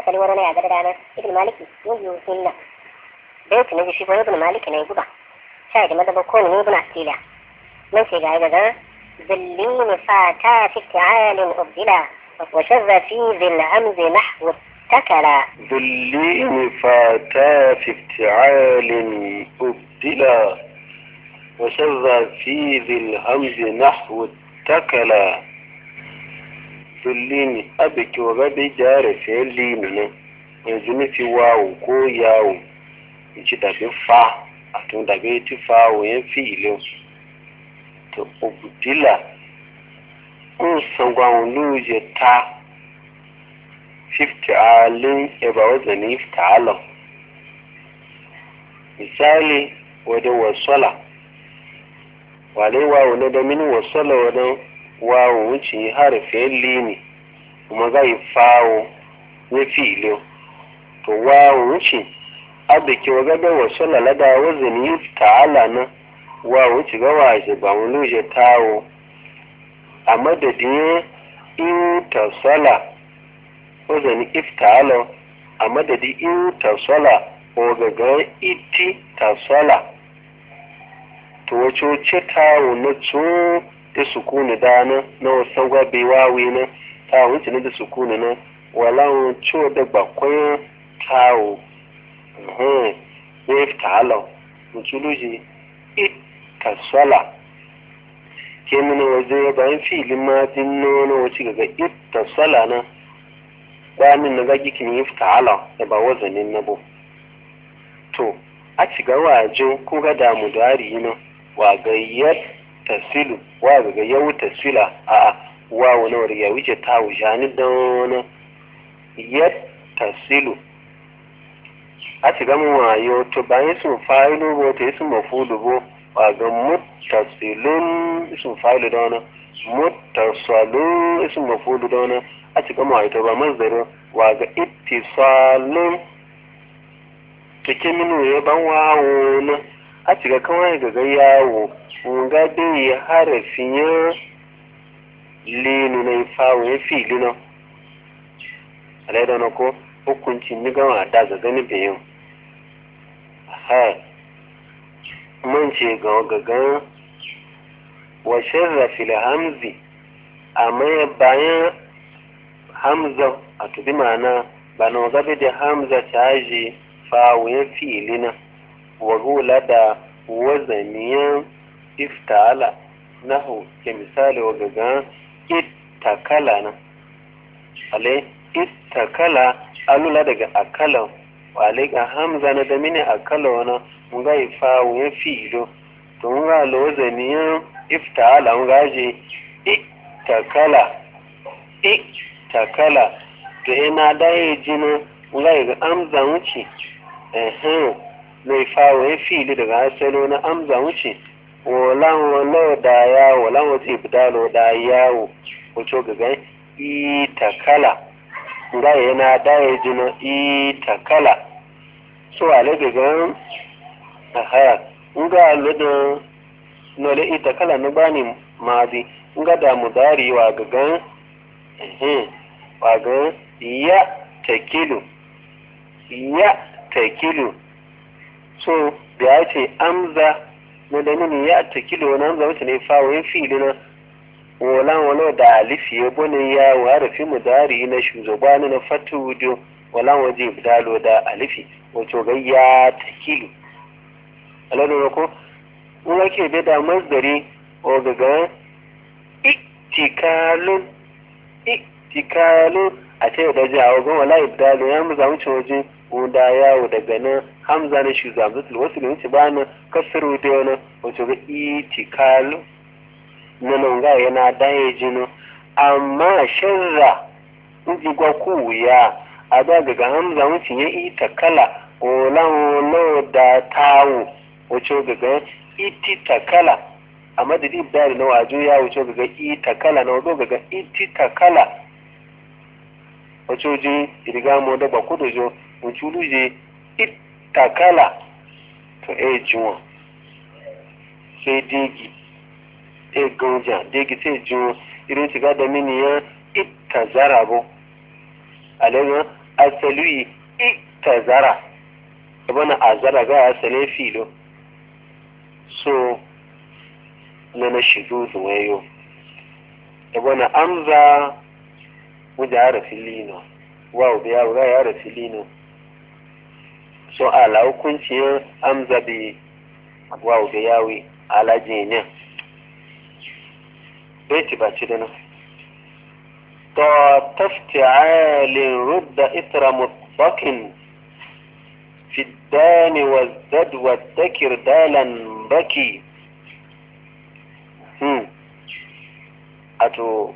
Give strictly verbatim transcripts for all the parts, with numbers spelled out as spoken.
wasali wani ya gada dana ibn maliki yuyu sunna bait ne shi ba ibn maliki ne guba sai da madaba ko ne ibn asila من في قاعدة ذلين فاتا في افتعال أبدلا وشذ في ذي الهمز نحو اتكلا ذلين فاتا في افتعال أبدلا وشذ في ذي الهمز نحو اتكلا ذلين أبك وغبي جار في اللين يزمي في واو كو ياو يجي دابي فا أتون دابي تفاو ينفي إليو to obudila un sangwan luje ta fifty alin eba wazani ta'ala misali wadda wasala wale wawo na domin wasala wadda wawo wuce harafin lini kuma za yi fawo ya fi ilo to wawo wuce abike wagada wasala lada wazani ta'ala na wa wuce ga waje ba mu luje tawo a madadin in tasala ko zani iftalo a madadin in tasala ko gaga iti tasala to wace ce tawo na tso da sukuni dana na wasan gwabe wawi na ta wuce ne da sukuni na walan co da bakwai tawo ya iftalo mutu luje iti tasala ke mini waje bayan filin matin nono wace gaga ittasala na bayanin na gagi kin yi ta'ala da ba wazanin na bu to a ci ga wajen ko ga damu dari na wa gayyar tasilu wa ga yau tasila a wa wani wari ya wuce ta wujani don yad tasilu a ci ga mu wayo to bayan sun fa'ilu bo to sun mafulu bo waga muttasilun isin fa'ilu da wani muttasalun isin mafulu da wani a cikin ma'aita ba mazari waga ittisalun cikin minu ya ban wawo na a cikin kawai gaga yawo nga dai ya harafin ya linu na ifawo ya fi lina alaida na ko hukuncin ni gama da zagani bayan ha mun ce ga gagan wa sharra fil hamzi amma bayan hamza a tubi mana ba na gabe da hamza caji fawo filina wa gula da wazaniyan iftala nahu ke misali wa gagan ittakala na ale ittakala alula daga akala wale ga hamza na da mini akala wana nga ifa wuyen filo to nga lozaniyan iftala nga je ittakala ittakala to ina da yi jina nga ga amza wuce ehem na ifa wuyen filo daga asalo na amza wuce walan wala da ya walan wata ibdalo da yawo wato gaga ittakala nga yana da yi jina ittakala so ale gaga aha nga lodo no le ita kala no bani madi nga da mudari wa gagan eh wa ga ya takilu ya takilu so da ya ce amza no da ni ya takilu wannan amza wata ne fa wai fi'ili na wala wala da alifi ya bone ya wa harfi mudari na shugabani na fatudu wala waje bidalo da alifi wato ga ya takilu alalo ko mun ke be da masdari o gaga ittikalun ittikalun a ce da jawo ga wala ibdalu ya mu zamu ci waje da yawo daga nan hamza ne shi zamzatul wasu ne ci bana kasru da yana wato ga ittikalu nan ga yana daye jino amma sharra inji gwa ku ya a daga hamza mun ci ya ittakala olan lo da tawo wace gaga iti takala a madadi ibdari na wajo ya wuce gaga iti takala na wazo gaga iti takala wace waje iriga mu da baku da jo wuce luje iti takala to e jiwa sai degi e ganja degi sai jiwa irin shiga da mini ya ita zarabo alaga asali itazara bana azara ga asali filo so na na shigo zuwayo bana amza wuja harafi lino wawo da yawo ga harafi lino so ala hukuncin amza bi wawo da yawi ala jiniya bai ci ba ci da nan to tafti'alin rudda itra mutbakin في الدان والزد والذكر دالا بكي هم أتو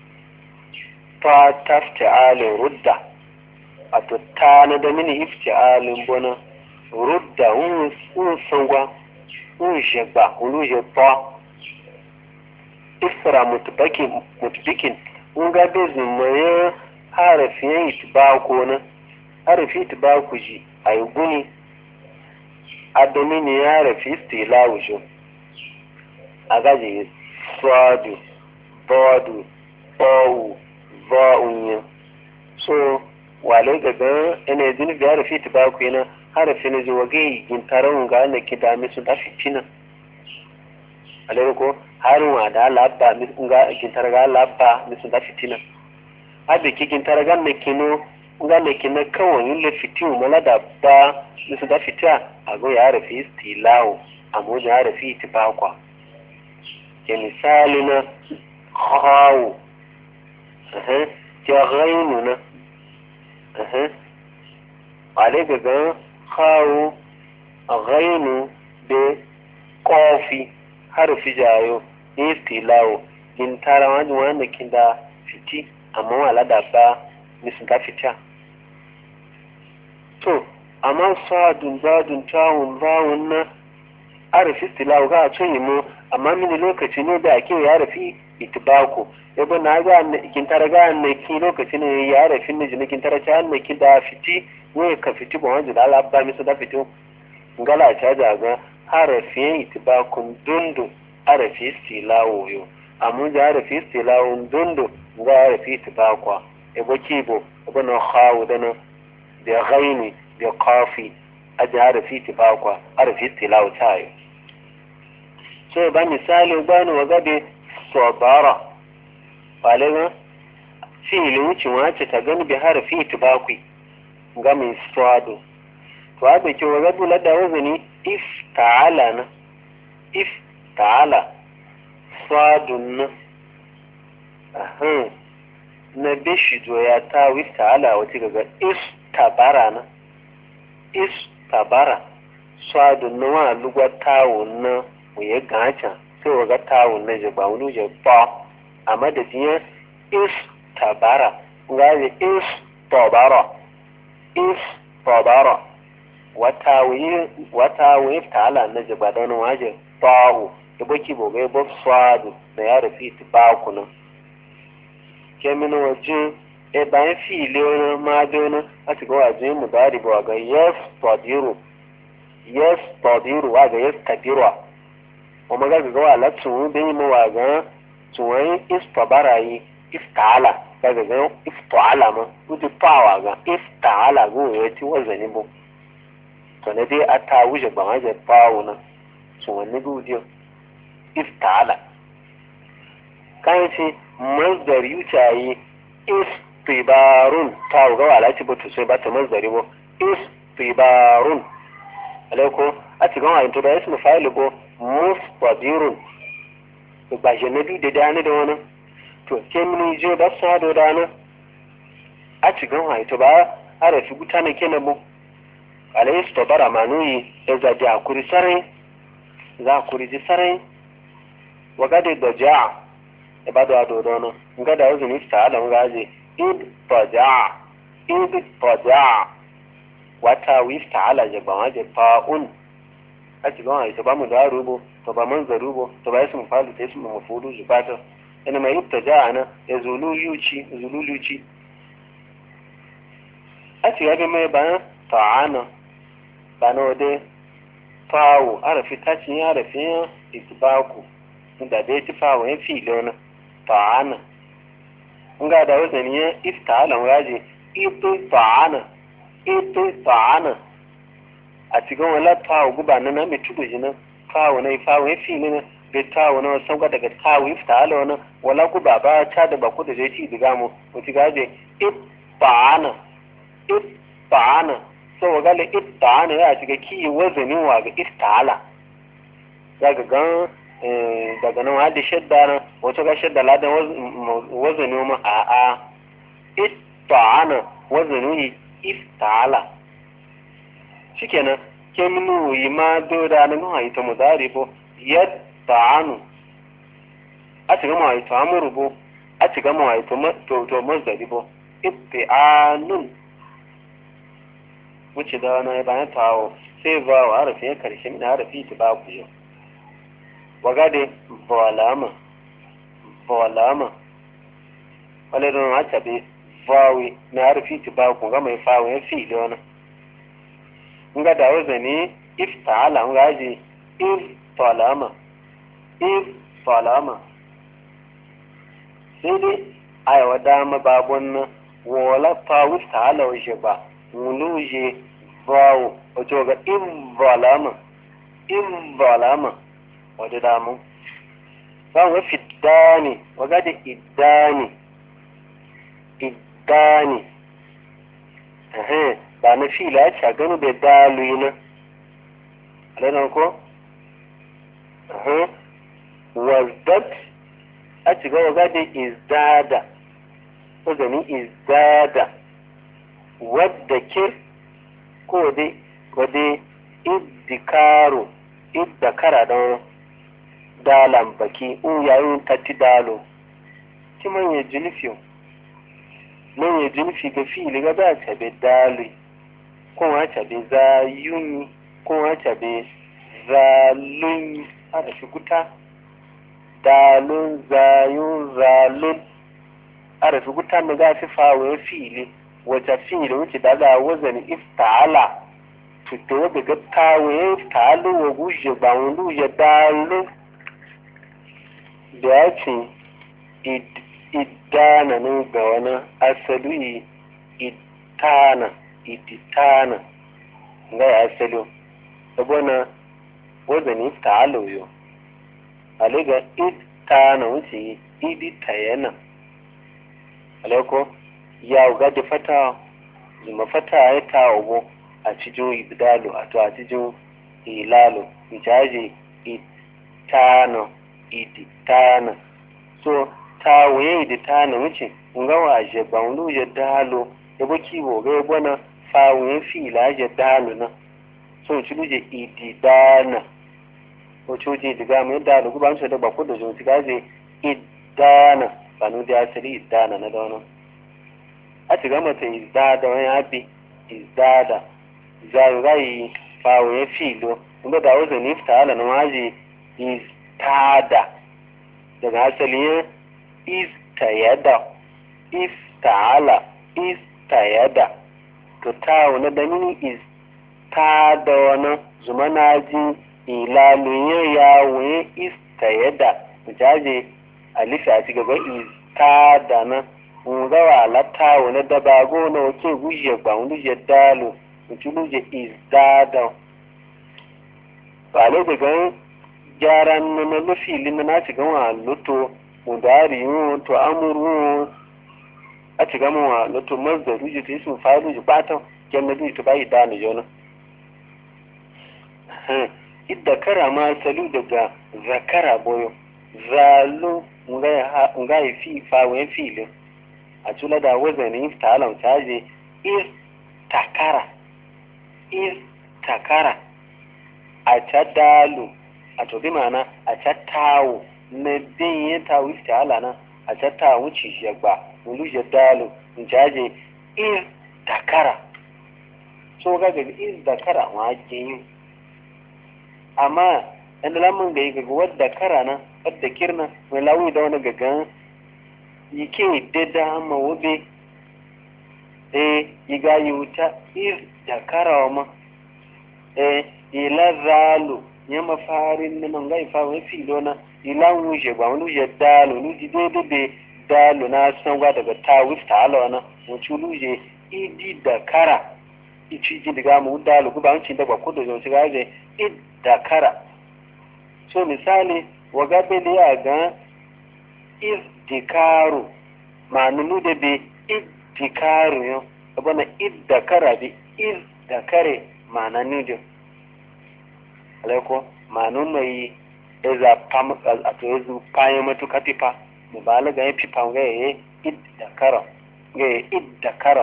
تا تفتعال ردة أتو تانا دمين افتعال بنا ردة هم سنغوا هم شبا هم جبا إسرا متبكين متبكين هم قابز مياه harafin itibaku na harafin itibaku ji a yi guni adomini ya harafi istilawu jo a gaji swadu bodu owu va'unyi so wale gaga ina yi zini da harafi itibaku yana harafin na ji wage gintaran ga ana kida misu da fitina alai ko harin wa da labba ga gintar ga labba misu da fitina abe kikin taragan na kino nga na kino kawai yin le fitin mala da ba nisu da fita a go ya rafi istilawo a mojin ya rafi itibakwa ke misali na hawo ke ghainu na wale gaga hawo ghainu da kofi harfi jayo istilawo yin tara wajen wanda kin da fiti amma wala da ba nisu da fita to amma sadun zadun tawun zawun na arafi tilawu ga tun yi mu amma mini lokaci ne da ake ya rafi itibako yabo na ga kin tara ga ne ki lokaci ne ya rafi ne jini kin tara ta ne ki da fiti wai ka fiti ba wanda Allah ba nisu da fito ngala ta ga harafi itibakun dundu arafi tilawu yo amma da harafi istilawun dundu ga harafi itibakwa ebo kibo ebo na khawu dana da ghaini da qafi aje harafi itibakwa harafi istilawu tayo so ba misali bani waga da sabara wale fi'ili wucin wace ta gani bi harafi itibakwi ga min swado to abe ke waga dula da wazani if ta'ala na if ta'ala sadun na bishi ya ta wista ala wata gaga is tabara na is tabara sadun na wa lugwa tawun na wuye gacha sai waga tawun na jaba wani jaba a madadin is tabara ngazi is tabara is tabara wata wuye wata wuye ta'ala na jaba da wani waje tawu da baki bogai bob swadu da ya rufi tibaku nan kemina waje e bayan fili wani madona a cikin waje mu dari ba ga yes tadiru yes tadiru wa ga yes tadirwa o maga ga wa la tun be mu wa ga tun is tabarayi iftala ga ga iftala ma uji pawa ga iftala go yati wazani bo to ne dai ata wuje ba ma je pawo na tun ne gudiyo iftala kan ce mazdari wucayi istibarun ta ga wala ci batu sai ba ta mazdari bo istibarun alaiko a ci gama into da ismu fa'il bo mustadirun ba je nabi da dani da wani to ke mini je da sa do dana a ci gama into ba ara fi gutana kenan bo alai istabara manuyi da za ja kuri sarai za kuri ji sarai wagade da ja'a ibadu adodono ngada yanzu ni ta'ala ngaje id taja'a id taja'a wata wi ta'ala je ba waje fa'un aji ba ai to ba mu da rubo to ba man zarubo to ba ismu falu sai ismu mafulu zubata ina mai taja'a na yazulu yuci yazulu yuci aji ya ga mai ba ta'ana bano de fa'u arafi tacin ya arafi itbaku da dai tufa wa yafi lona ta'ana nga da wazani ya ifta'ala waje ita'ana ita'ana a cikin wala tawo guba na na mai tudu jina tawo na ifawo ya fi ne da tawo na wasan ga daga tawo ifta ala wani wala guba ba ta da baku da zai ci diga mu mutu gaje ita'ana ita'ana so wa gale ita'ana ya shiga kiyi wazanin wa ga ista'ala daga gan daga nan wa da shadda na wato ga shadda ladan wazanin ma a a ita'ana wazanin ista'ala shikenan ke minu yi ma do da nan ha ita mudari bo yata'anu a ci gama ita amuru bo a ci gama ita to to mazdari bo itti'anun wuce da na bayan tawo sai ba wa harafi ya karshe min harafi ta ba ku yau waga de volama volama wale don a tabe vawi na harafi ta ba ku ga mai fawo ya fi da wannan nga da wazani iftala nga ji if talama if talama sai dai ayawa dama babon nan wala fa wiftala waje ba muluje bawo wato ga in valama in valama wato damu ban wa fidani waga da idani idani eh ba na fila ya ca gano da dalu yi na alaina ko? wazdat a ci gawa gada izdada wazanin izdada wadda ke ko dai wadda iddikaro iddakara don dalan baki in yayin tatti dalo ki manye jilifiyo manye jilifi ga fili ga ba ta be dali ko wata be zayuni ko wata be zalun a da shuguta dalun zayun zalun a da shuguta na ga fi fawo fili wata fili wuce daga wazani iftala fito daga tawo iftalo wa guje ba wani ya dalu da ya ce idana ne ga wani asali itana iditana ga ya asali sabona wazani iftalo yo aliga itana wuce idita yana alako ya ga da fata zuma fata ya tawo a cikin ibdalo a to a cikin ilalo ijaje itano iditana so tawaye iditana wuce nga waje banlu ya dalo ya baki bo ga bona fawo fila ya dalo na so chuluje ididana o chuje diga mai dalo ku ban so da bako da zo tigaje idana banu da asali idana na dono a ci gama ta izdada wani abi izdada zagayi fawo ya filo inda da wazan ifta ala na waje istada daga asali istayada iftala istayada to ta wani da mini istada wani zuma na ji ilaluyen yawon istayada jaje alifi a ci gaba istada na ngawa lata wani dabago na wake guje ba wani je dalo mutu luje izdada ba le daga jaran na na lufili na na shiga wa luto mudari yun to amuru a shiga wa luto mazdaru ji ta su faru ji bata jannati to bai da ni jona idda kara ma salu daga zakara boyo zalu ngai ngai fi fa wa fi a tula da wazanin talan taje is takara is takara a ta dalu a to bi mana a ta tawo na din ya tawo istala na a ta tawo ci shi gba mulu je dalu in jaje is takara so ga ga is takara wa ke amma an lamun ga ga wadda kara na wadda kirna mai lawi da wani gagan yake dada ma wobe eh yiga yuta iz da karawa eh ila zalu nyama farin nan ga ifa wa filona ila wuje ba wani je dalu lu ji dede be dalu na san ga daga tawif ta ala wana mutu luje idi da kara ichi ji daga mu da lugu ba cin da ba ko da zo ci gaje id da kara so misali waga bele ya ga iz dikaru manunu da be id dikaru yo abana id da kara bi iz da kare mananu da alako manun mai eza pam a to ezu paye matuka pipa mubalaga ya pipa ga ye id da kara ga id da kara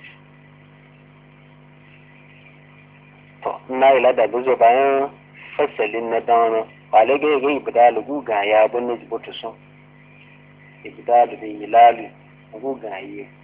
to na ila da gozo bayan fasalin na dano wale ga ga ibdalu guga ya bunne jibutu so ibdalu bi ilalu guga ye